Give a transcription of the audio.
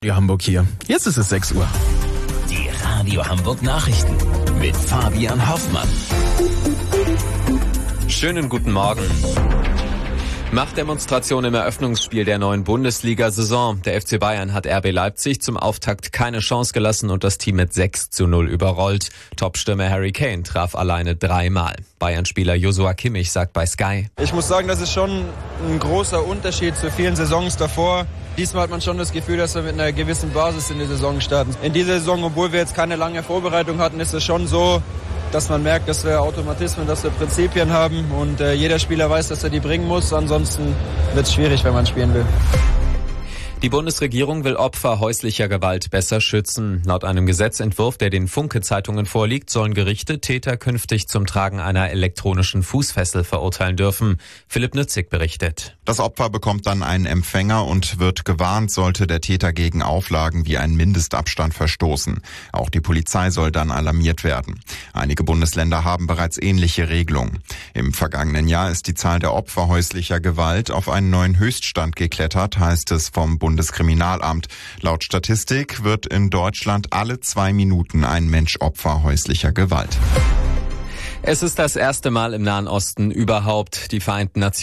Radio Hamburg hier. Jetzt ist es 6 Uhr. Die Radio Hamburg Nachrichten mit Fabian Hoffmann. Schönen guten Morgen. Machtdemonstration im Eröffnungsspiel der neuen Bundesliga-Saison. Der FC Bayern hat RB Leipzig zum Auftakt keine Chance gelassen und das Team mit 6:0 überrollt. Topstürmer Harry Kane traf alleine 3-mal. Bayern-Spieler Joshua Kimmich sagt bei Sky: Ich muss sagen, das ist schon ein großer Unterschied zu vielen Saisons davor. Diesmal hat man schon das Gefühl, dass wir mit einer gewissen Basis in die Saison starten. In dieser Saison, obwohl wir jetzt keine lange Vorbereitung hatten, ist es schon so, dass man merkt, dass wir Automatismen, dass wir Prinzipien haben und jeder Spieler weiß, dass er die bringen muss. Ansonsten wird es schwierig, wenn man spielen will. Die Bundesregierung will Opfer häuslicher Gewalt besser schützen. Laut einem Gesetzentwurf, der den Funke-Zeitungen vorliegt, sollen Gerichte Täter künftig zum Tragen einer elektronischen Fußfessel verurteilen dürfen. Philipp Nützig berichtet. Das Opfer bekommt dann einen Empfänger und wird gewarnt, sollte der Täter gegen Auflagen wie einen Mindestabstand verstoßen. Auch die Polizei soll dann alarmiert werden. Einige Bundesländer haben bereits ähnliche Regelungen. Im vergangenen Jahr ist die Zahl der Opfer häuslicher Gewalt auf einen neuen Höchststand geklettert, heißt es vom Bundeskriminalamt. Laut Statistik wird in Deutschland alle 2 Minuten ein Mensch Opfer häuslicher Gewalt. Es ist das erste Mal im Nahen Osten überhaupt. Die Vereinten Nationen